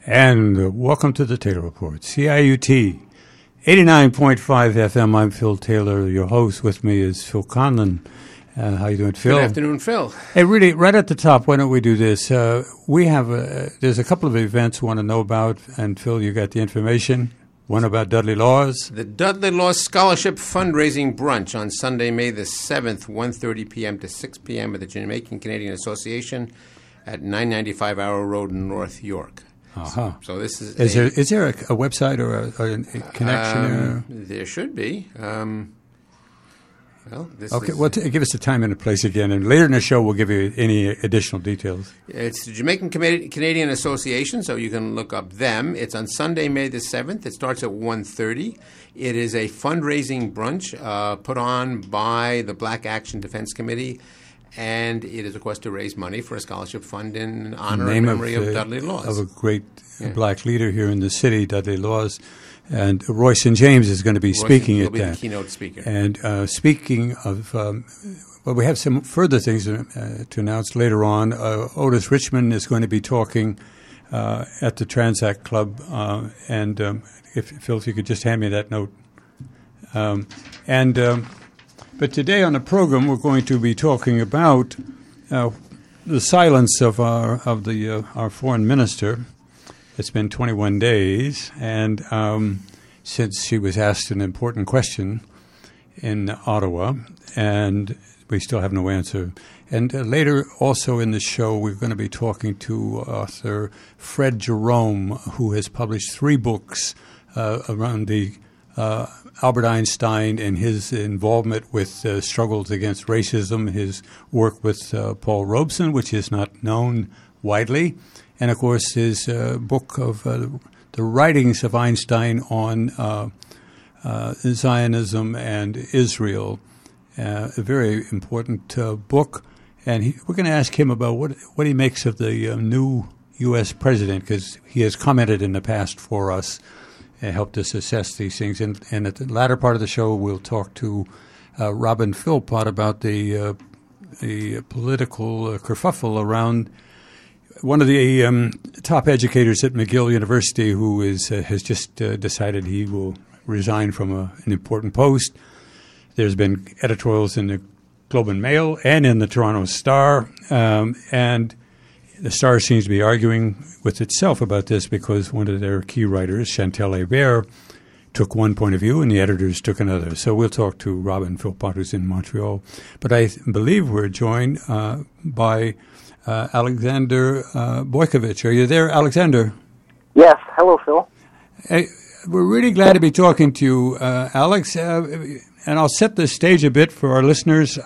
And welcome to the Taylor Report, CIUT 89.5 FM. I'm Phil Taylor, your host. With me is Phil Conlon. How you doing, Phil? Good afternoon, Phil. Hey, really, right at the top, why don't we do this? There's a couple of events we want to know about, and Phil, you got the information. One about Dudley Laws. The Dudley Laws Scholarship Fundraising Brunch on Sunday, May the 7th, 1:30 p.m. to 6 p.m. at the Jamaican Canadian Association at 995 Arrow Road in North York. Uh-huh. So this is Is there a website or a connection? There should be. Give us the time and the place again, and later in the show we'll give you any additional details. It's the Jamaican Canadian Association, so you can look up them. It's on Sunday, May the 7th. It starts at 1:30. It is a fundraising brunch put on by the Black Action Defense Committee, and it is, of course, to raise money for a scholarship fund in honor and memory of Dudley Laws. Of a great black leader here in the city, Dudley Laws. And Roy St. James is going to be speaking at that. He'll be the keynote speaker. And speaking of, we have some further things to announce later on. Otis Richmond is going to be talking at the Transact Club. Phil, if you could just hand me that note. But today on the program, we're going to be talking about the silence of our foreign minister. It's been 21 days, and since she was asked an important question in Ottawa, and we still have no answer. And later, also in the show, we're going to be talking to author Fred Jerome, who has published 3 books around the Albert Einstein and his involvement with struggles against racism, his work with Paul Robeson, which is not known widely, and, of course, his book of the writings of Einstein on Zionism and Israel, a very important book. And we're going to ask him about what he makes of the new U.S. president, because he has commented in the past for us and helped us assess these things. And at the latter part of the show, we'll talk to Robin Philpott about the political kerfuffle around one of the top educators at McGill University, who has just decided he will resign from an important post. There's been editorials in the Globe and Mail and in the Toronto Star, and the Star seems to be arguing with itself about this because one of their key writers, Chantal Hébert, took one point of view and the editors took another. So we'll talk to Robin Philpott, who's in Montreal. But I believe we're joined by Alexander Boykovich. Are you there, Alexander? Yes. Hello, Phil. Hey, we're really glad to be talking to you, Alex. And I'll set the stage a bit for our listeners.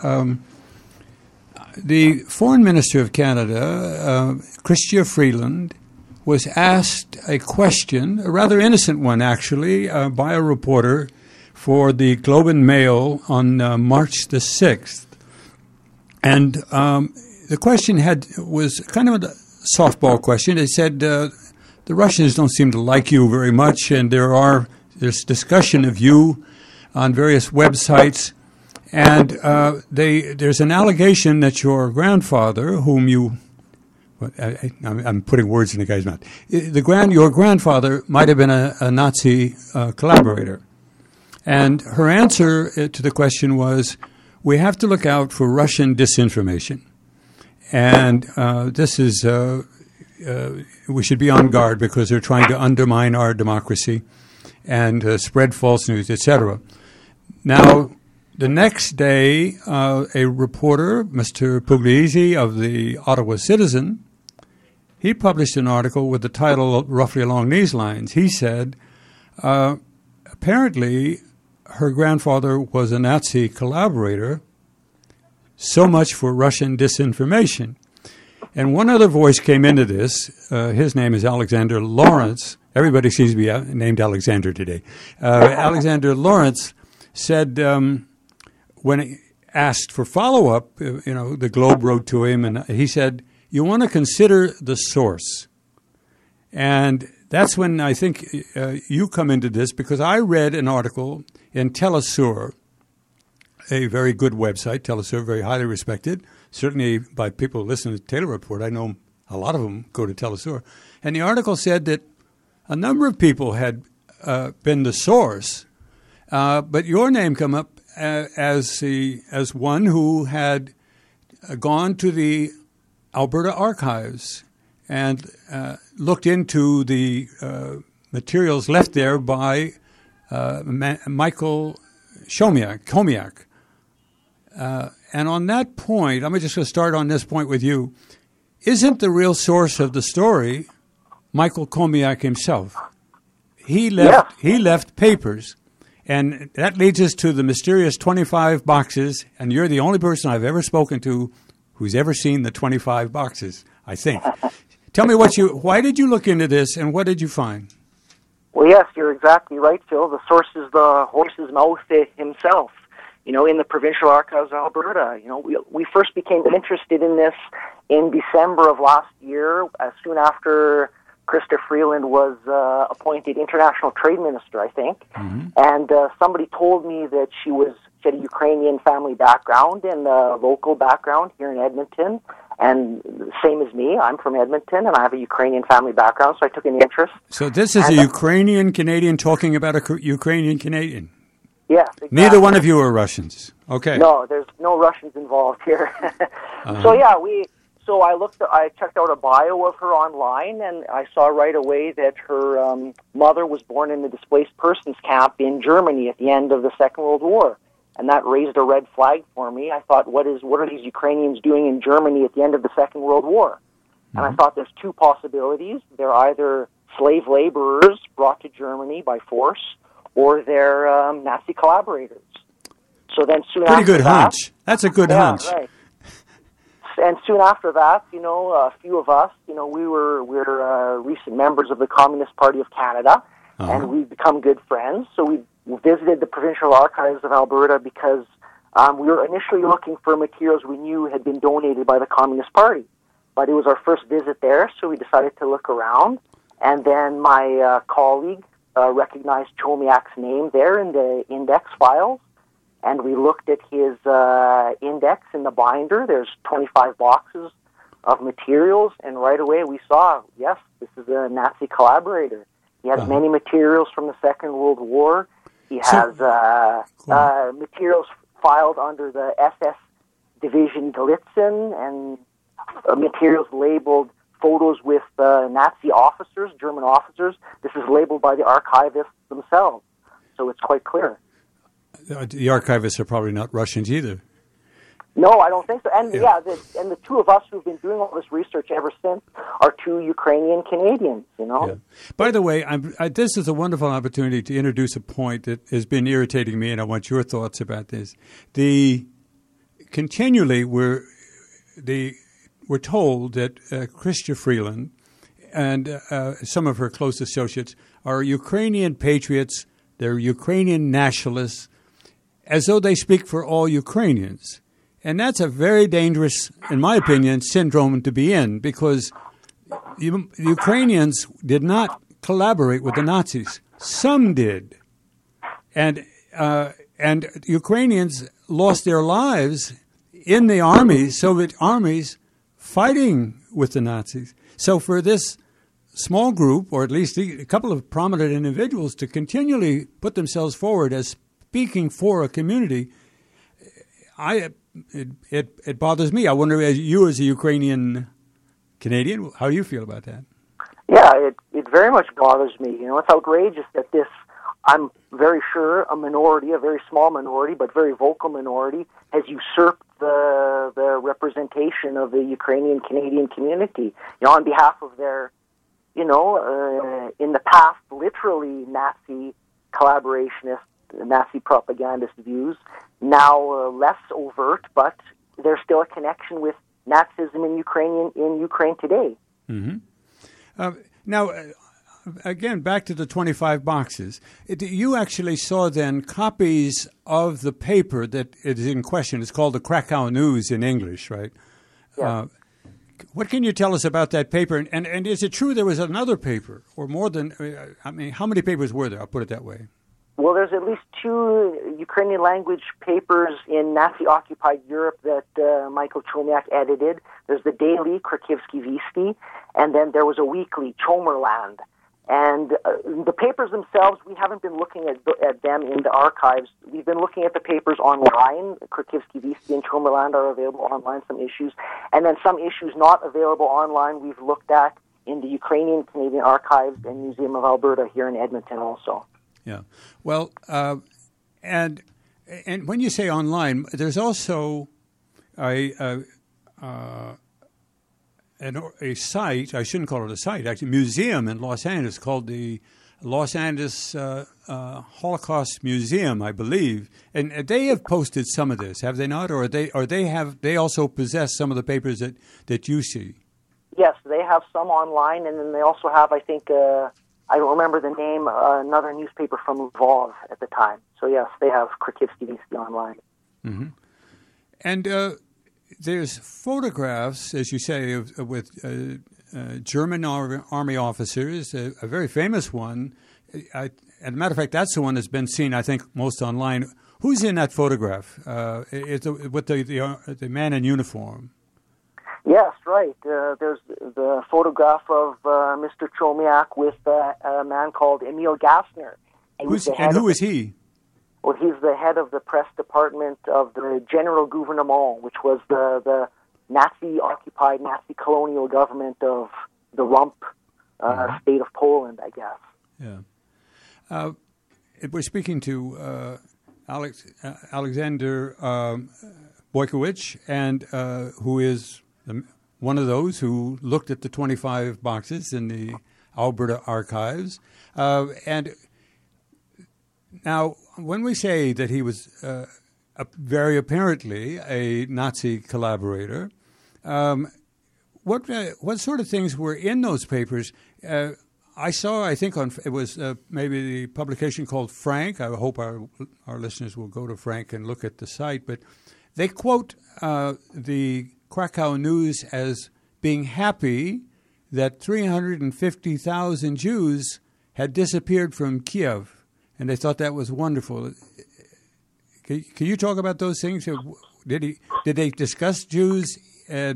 The Foreign Minister of Canada, Chrystia Freeland, was asked a question, a rather innocent one actually, by a reporter for the Globe and Mail on March the 6th. And the question was kind of a softball question. It said, the Russians don't seem to like you very much, and there's discussion of you on various websites, and there's an allegation that your grandfather, whom you, I'm putting words in the guy's mouth, your grandfather might have been a Nazi collaborator. And her answer to the question was, we have to look out for Russian disinformation. And this is, we should be on guard because they're trying to undermine our democracy and spread false news, etc. Now, the next day, a reporter, Mr. Pugliese of the Ottawa Citizen, he published an article with the title roughly along these lines. He said, apparently her grandfather was a Nazi collaborator. So much for Russian disinformation. And one other voice came into this. His name is Alexander Lawrence. Everybody seems to be named Alexander today. Alexander Lawrence said, when asked for follow-up, the Globe wrote to him, and he said, you want to consider the source. And that's when I think you come into this, because I read an article in Telesur, a very good website, Telesur, very highly respected, certainly by people who listen to the Taylor Report. I know a lot of them go to Telesur. And the article said that a number of people had been the source, but your name come up as one who had gone to the Alberta Archives and looked into the materials left there by Michael Chomiak. And on that point, I'm just going to start on this point with you. Isn't the real source of the story Michael Chomiak himself? He left papers, and that leads us to the mysterious 25 boxes, and you're the only person I've ever spoken to who's ever seen the 25 boxes, I think. Tell me why did you look into this, and what did you find? Well, yes, you're exactly right, Phil. The source is the horse's mouth himself. In the Provincial Archives of Alberta. We first became interested in this in December of last year, soon after Chrystia Freeland was appointed International Trade Minister, I think. Mm-hmm. And somebody told me that she had a Ukrainian family background and a local background here in Edmonton. And same as me, I'm from Edmonton, and I have a Ukrainian family background, so I took an interest. So this is a Ukrainian Canadian talking about a Ukrainian Canadian? Yes, exactly. Neither one of you are Russians. Okay. No, there's no Russians involved here. So I checked out a bio of her online, and I saw right away that her mother was born in the displaced persons camp in Germany at the end of the Second World War, and that raised a red flag for me. I thought, what are these Ukrainians doing in Germany at the end of the Second World War? Mm-hmm. And I thought there's two possibilities. They're either slave laborers brought to Germany by force, or they're Nazi collaborators. So then soon Pretty after good hunch. That's a good hunch. Right. And soon after that, a few of us, we're recent members of the Communist Party of Canada, and we've become good friends. So we visited the Provincial Archives of Alberta because we were initially looking for materials we knew had been donated by the Communist Party. But it was our first visit there, so we decided to look around. And then my colleague recognized Chomiak's name there in the index files, and we looked at his index in the binder. There's 25 boxes of materials, and right away we saw, yes, this is a Nazi collaborator. He has many materials from the Second World War. He has materials filed under the SS Division Galitzin, and materials labeled photos with Nazi officers, German officers. This is labeled by the archivists themselves, so it's quite clear. The archivists are probably not Russians either. No, I don't think so. And the two of us who've been doing all this research ever since are two Ukrainian Canadians. Yeah. By the way, this is a wonderful opportunity to introduce a point that has been irritating me, and I want your thoughts about this. Continually, we're told that Chrystia Freeland and some of her close associates are Ukrainian patriots, they're Ukrainian nationalists, as though they speak for all Ukrainians. And that's a very dangerous, in my opinion, syndrome to be in, because Ukrainians did not collaborate with the Nazis. Some did. And Ukrainians lost their lives in the armies, Soviet armies, fighting with the Nazis. So for this small group, or at least a couple of prominent individuals, to continually put themselves forward as speaking for a community, it bothers me. I wonder, as a Ukrainian Canadian, how do you feel about that? Yeah, it very much bothers me. It's outrageous that this, I'm very sure, a minority, a very small minority, but very vocal minority, has usurped the representation of the Ukrainian Canadian community. On behalf of their, in the past, literally Nazi collaborationist, Nazi propagandist views, now less overt, but there's still a connection with Nazism in Ukraine today. Mm-hmm. Now, again, back to the 25 boxes. You actually saw then copies of the paper that is in question. It's called the Krakow News in English, right? Yeah. What can you tell us about that paper? And is it true there was another paper, or more than, how many papers were there? I'll put it that way. Well, there's at least two Ukrainian language papers in Nazi-occupied Europe that Michael Chomiak edited. There's the daily Kharkivsky Visty, and then there was a weekly, Chomerland. And the papers themselves, we haven't been looking at them in the archives. We've been looking at the papers online. Krakivsky Vesti and Chomerland are available online, some issues. And then some issues not available online we've looked at in the Ukrainian Canadian Archives and Museum of Alberta here in Edmonton also. Yeah. Well, and when you say online, there's also a site, I shouldn't call it a site, actually, museum in Los Angeles called the Los Angeles Holocaust Museum, I believe. And they have posted some of this, have they not? Or they also possess some of the papers that you see? Yes, they have some online, and then they also have, I think, I don't remember the name, another newspaper from Lvov at the time. So yes, they have Krakivsky Vesti online. Mm-hmm. And there's photographs, as you say, with German army officers, a very famous one. As a matter of fact, that's the one that's been seen, I think, most online. Who's in that photograph? With the man in uniform? Yes, right. There's the photograph of Mr. Chomiak with a man called Emil Gassner. Who is he? Well, he's the head of the press department of the General Gouvernement, which was the Nazi-occupied, Nazi-colonial government of the rump state of Poland, I guess. Yeah. We're speaking to Alexander Boykowicz, and who is one of those who looked at the 25 boxes in the Alberta archives. And now, when we say that he was very apparently a Nazi collaborator, what sort of things were in those papers? I saw, I think, it was maybe the publication called Frank. I hope our listeners will go to Frank and look at the site. But they quote the Krakow News as being happy that 350,000 Jews had disappeared from Kiev, and they thought that was wonderful. Can you talk about those things? Did they discuss Jews and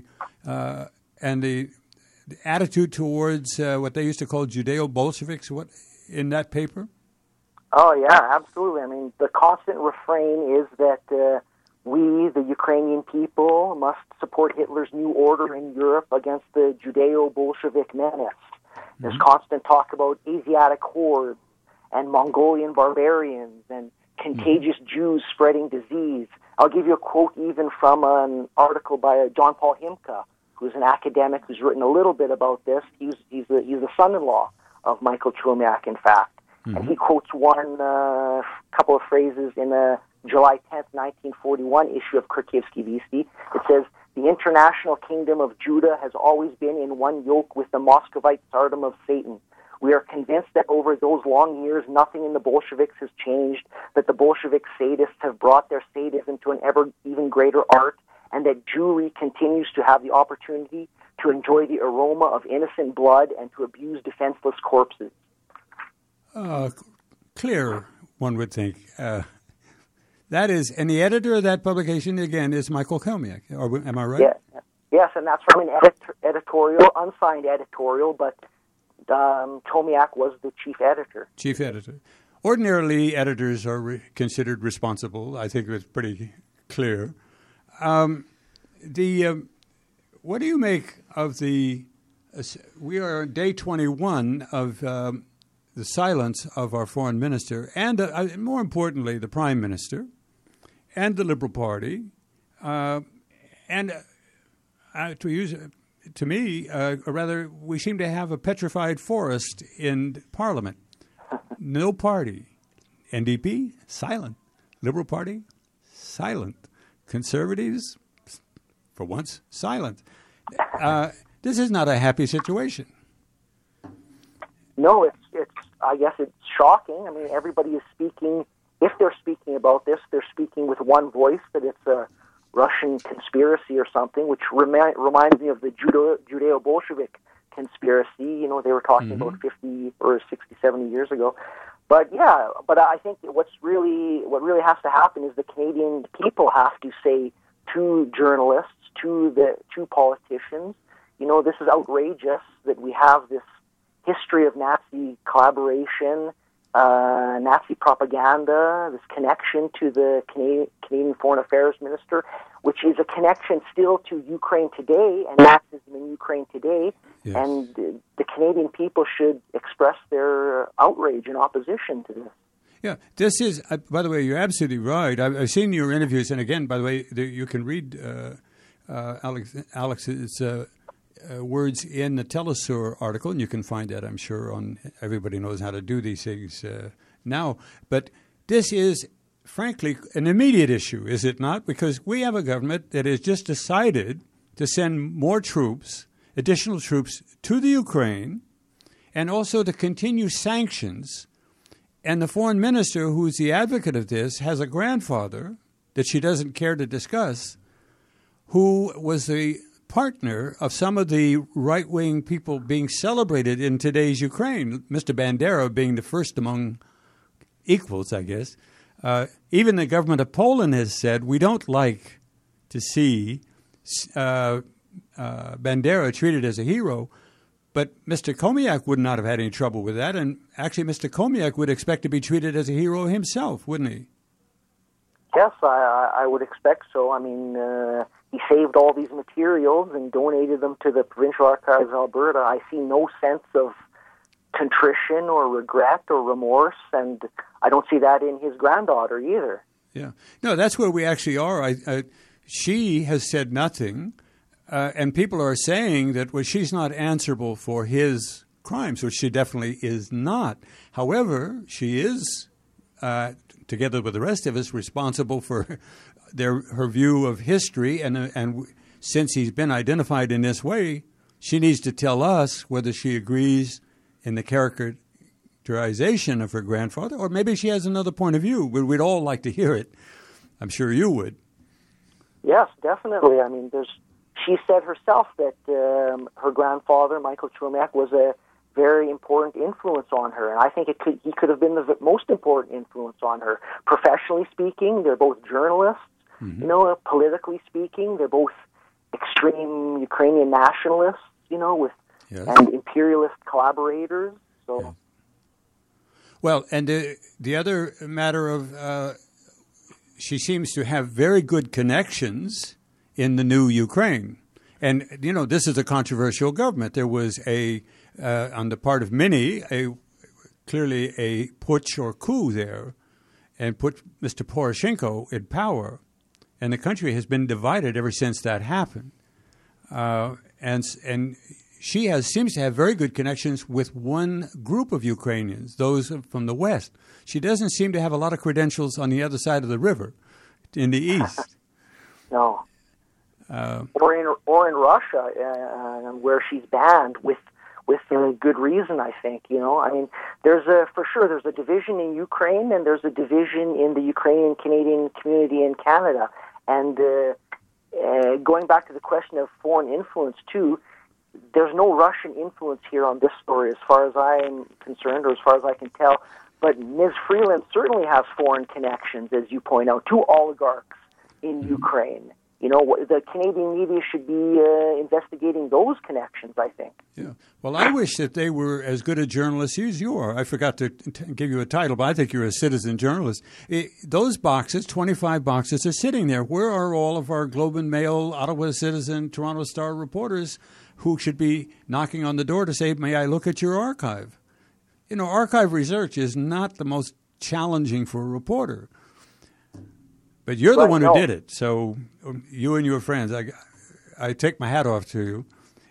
the attitude towards what they used to call Judeo-Bolsheviks in that paper? Oh, yeah, absolutely. I mean, the constant refrain is that we, the Ukrainian people, must support Hitler's new order in Europe against the Judeo-Bolshevik menace. There's constant talk about Asiatic hordes and Mongolian barbarians and contagious Jews spreading disease. I'll give you a quote even from an article by John Paul Himka, who's an academic who's written a little bit about this. He's the son-in-law of Michael Chomiak, in fact. Mm-hmm. And he quotes one couple of phrases in a July 10th, 1941 issue of Krakivsky Vesti. It says, "The international kingdom of Judah has always been in one yoke with the Muscovite tsardom of Satan. We are convinced that over those long years, nothing in the Bolsheviks has changed, that the Bolshevik sadists have brought their sadism to an even greater art, and that Jewry continues to have the opportunity to enjoy the aroma of innocent blood and to abuse defenseless corpses." Clear, one would think. That is, and the editor of that publication, again, is Michael Chomiak. Am I right? Yeah. Yes, and that's from an editorial, unsigned editorial, but Chomiak was the chief editor. Chief editor. Ordinarily, editors are considered responsible. I think it's pretty clear. What do you make of the? We are on day 21 of the silence of our foreign minister, and more importantly, the prime minister, and the Liberal Party, and to me, rather, we seem to have a petrified forest in Parliament. No party. NDP, silent. Liberal Party, silent. Conservatives, for once, silent. This is not a happy situation. No, it's. I guess it's shocking. I mean, everybody is speaking. If they're speaking about this, they're speaking with one voice, that it's a Russian conspiracy or something, which reminds me of the Judeo-Bolshevik conspiracy. You know, they were talking about 50 or 60, 70 years ago. But yeah, I think what really has to happen is the Canadian people have to say to journalists, to politicians, you know, this is outrageous that we have this history of Nazi collaboration, Nazi propaganda, this connection to the Canadian Foreign Affairs Minister, which is a connection still to Ukraine today and Nazism in Ukraine today. Yes. And the Canadian people should express their outrage and opposition to this. Yeah, this is, by the way, you're absolutely right. I've seen your interviews, and again, by the way, you can read Alex's words in the Telesur article, and you can find that, I'm sure, on everybody knows how to do these things now. But this is, frankly, an immediate issue, is it not? Because we have a government that has just decided to send more troops, additional troops, to the Ukraine, and also to continue sanctions. And the foreign minister, who's the advocate of this, has a grandfather that she doesn't care to discuss, who was the partner of some of the right-wing people being celebrated in today's Ukraine, Mr. Bandera being the first among equals, I guess. Even the government of Poland has said, we don't like to see Bandera treated as a hero. But Mr. Komiak would not have had any trouble with that, and actually Mr. Komiak would expect to be treated as a hero himself, wouldn't he? Yes, I would expect so. I mean, he saved all these materials and donated them to the Provincial Archives of Alberta. I see no sense of contrition or regret or remorse, and I don't see that in his granddaughter either. Yeah. No, that's where we actually are. She has said nothing. And people are saying that, well, she's not answerable for his crimes, which she definitely is not. However, she is, together with the rest of us, responsible for her view of history. And since he's been identified in this way, she needs to tell us whether she agrees in the characterization of her grandfather, or maybe she has another point of view. We'd all like to hear it. I'm sure you would. Yes, definitely. I mean, she said herself that her grandfather, Michael Chomiak, was a very important influence on her, and I think he could have been the most important influence on her. Professionally speaking, they're both journalists. Mm-hmm. You know, politically speaking, they're both extreme Ukrainian nationalists. You know, with and imperialist collaborators. So, yeah. Well, and the other matter of she seems to have very good connections in the new Ukraine. And, you know, this is a controversial government. There was on the part of many, clearly a putsch or coup there, and put Mr. Poroshenko in power. And the country has been divided ever since that happened. And she seems to have very good connections with one group of Ukrainians, those from the West. She doesn't seem to have a lot of credentials on the other side of the river, in the East. No. Or in Russia, where she's banned with good reason, I think. You know, I mean, there's a division in Ukraine, and there's a division in the Ukrainian Canadian community in Canada. And going back to the question of foreign influence too, there's no Russian influence here on this story, as far as I am concerned, or as far as I can tell. But Ms. Freeland certainly has foreign connections, as you point out, to oligarchs in Ukraine. You know, the Canadian media should be investigating those connections, I think. Yeah. Well, I wish that they were as good a journalist as you are. I forgot to give you a title, but I think you're a citizen journalist. Those boxes, 25 boxes, are sitting there. Where are all of our Globe and Mail, Ottawa Citizen, Toronto Star reporters who should be knocking on the door to say, may I look at your archive? You know, archive research is not the most challenging for a reporter. But you're the one who did it, so you and your friends, I take my hat off to you.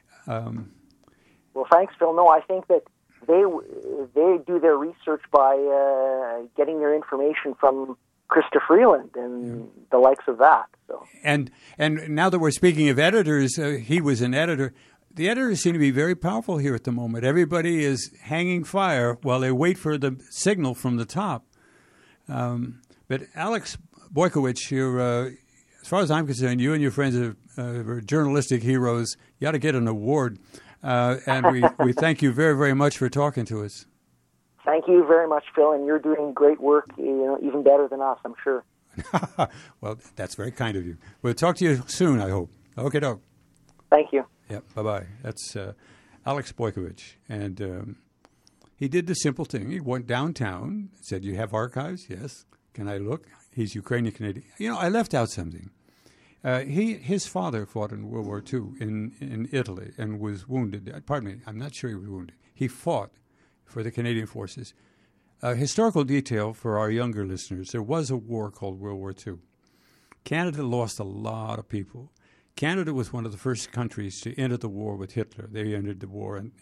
Well, thanks, Phil. No, I think that they do their research by getting their information from Krista Freeland and the likes of that. So. And now that we're speaking of editors, he was an editor. The editors seem to be very powerful here at the moment. Everybody is hanging fire while they wait for the signal from the top. But Alex Boykowicz, as far as I'm concerned, you and your friends are journalistic heroes. You ought to get an award. And we thank you very, very much for talking to us. Thank you very much, Phil, and you're doing great work, even better than us, I'm sure. Well, that's very kind of you. We'll talk to you soon, I hope. Okay, doke. Thank you. Yeah, bye-bye. That's Alex Boykovich. And he did the simple thing. He went downtown, said, "You have archives?" "Yes." "Can I look?" He's Ukrainian Canadian. I left out something. His father fought in World War II in Italy and was wounded. Pardon me, I'm not sure he was wounded. He fought for the Canadian forces. Historical detail for our younger listeners: there was a war called World War II. Canada lost a lot of people. Canada was one of the first countries to enter the war with Hitler. They entered the war in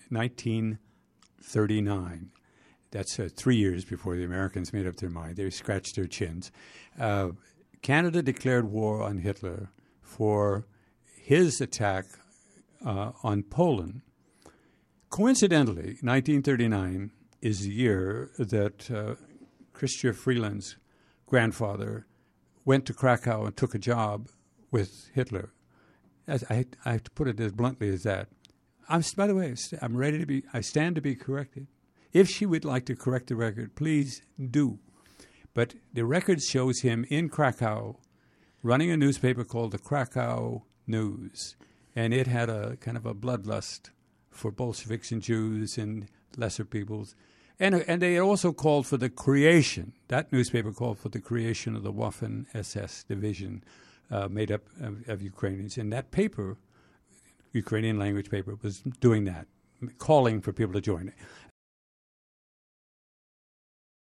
1939. That's 3 years before the Americans made up their mind. They scratched their chins. Canada declared war on Hitler for his attack on Poland. Coincidentally, 1939 is the year that Chrystia Freeland's grandfather went to Krakow and took a job with Hitler. I have to put it as bluntly as that. By the way, I'm ready to be. I stand to be corrected. If she would like to correct the record, please do. But the record shows him in Krakow running a newspaper called the Krakow News, and it had a kind of a bloodlust for Bolsheviks and Jews and lesser peoples. And they also called for the creation, that newspaper called for the creation of the Waffen-SS division made up of Ukrainians. And that paper, Ukrainian language paper, was doing that, calling for people to join.